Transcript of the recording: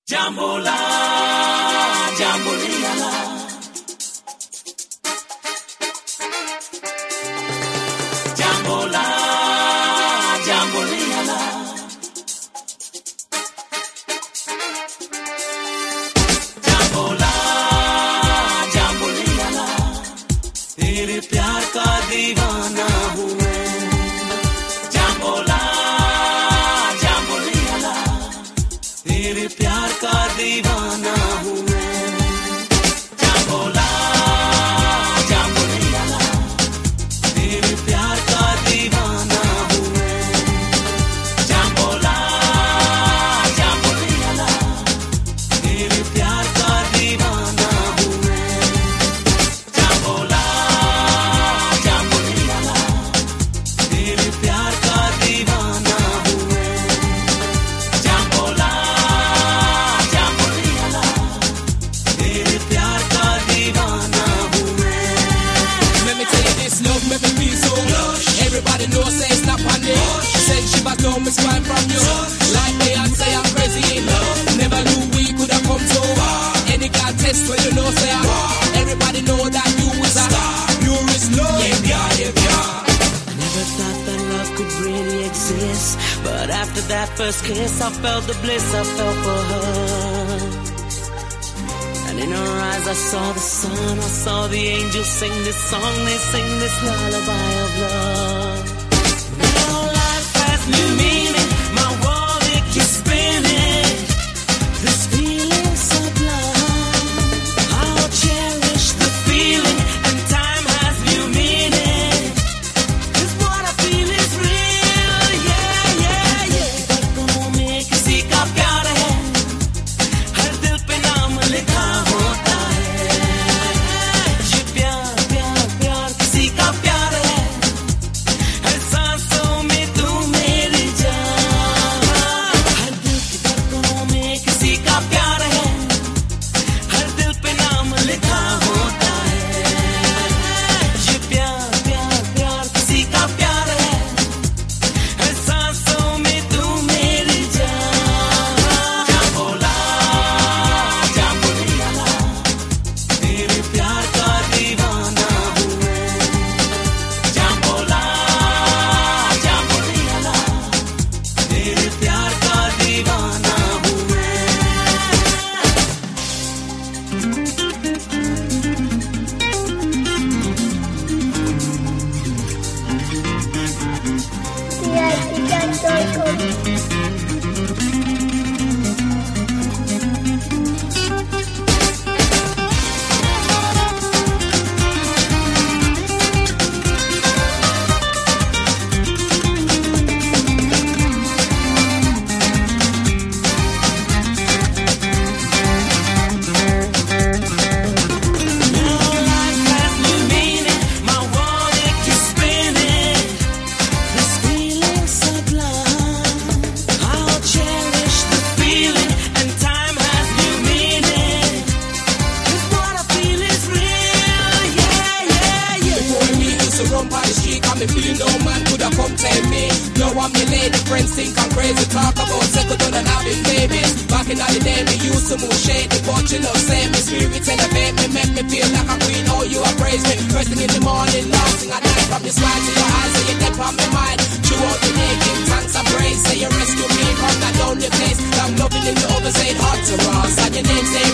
Jambola, Jamboliala. Jambola, Jamboliala. Jambola, Jamboliala. तेरे प्यार का दीवाना हूँ मैं. Jambola, Jamboliala. तेरे प्यार का दीवाना हूँ मैं. Jambola, Jamboliala. तेरे प्यार का दीवाना हूँ मैं. Jambola, Jamboliala. तेरे प्यार का दीवाना हूँ मैं. Jambola, Jamboliala. तेरे प्यार का दीवाना हूँ मैं. Jambola, Jamboliala. तेरे प्यार का दीवाना हूँ मैं. Let me tell you this, love make me feel so lush. Everybody knows say it's not on me. Said she was home, it's fine from you. Like me, I say I'm crazy in love. Never knew we could have come so far. Any girl test when you know say everybody know that you is a you is love. I never thought that love could really exist, but after that first kiss, I felt the bliss I felt for her. And in her eyes, I saw the sun, I saw the angels sing this song, they sing this lullaby of love. Now life has new meaning, my world it keeps spinning. This feeling sublime, I'll cherish the feeling, and time has new meaning. 'Cause what I feel is real, yeah, yeah, yeah. धड़कनों में किसी का प्यार है, हर दिल पे नाम लिखा होता है. ये प्यार, प्यार, प्यार किसी का प्यार है, हर सांसों में तू मेरी जान. हर दिल की धड़कनों में किसी का प्यार है, हर दिल पे नाम लिखा होता है. ये प्यार, प्यार, प्यार किसी का प्यार है, हर सांसों में तू मेरी जान. Jambola, Jamboliala. तेरे प्यार का दीवाना हूँ मैं. Jambola, Jamboliala. तेरे प्यार का दीवाना हूँ मैं. Now life has new meaning, my world it keeps spinning. This feeling sublime, I'll cherish the feeling, and time has new meaning. 'Cause what I feel is real, yeah, yeah, yeah. Before me used to run by the street, and me feel no man could have come tell me. Now I'm your lady, friends think I'm crazy. Talk about second on and having babies. Back in the day, me used to move shady, but you know, say me spirit elevate me, make me feel like a queen. Oh, you appraise me. First thing in the morning, last thing at night, from your smile to your eyes, so you dead from my mind. Throughout the day, give thanks and praise. Say you rescue me from that lonely place. I'm loving in the other side, hard to cross. And your name say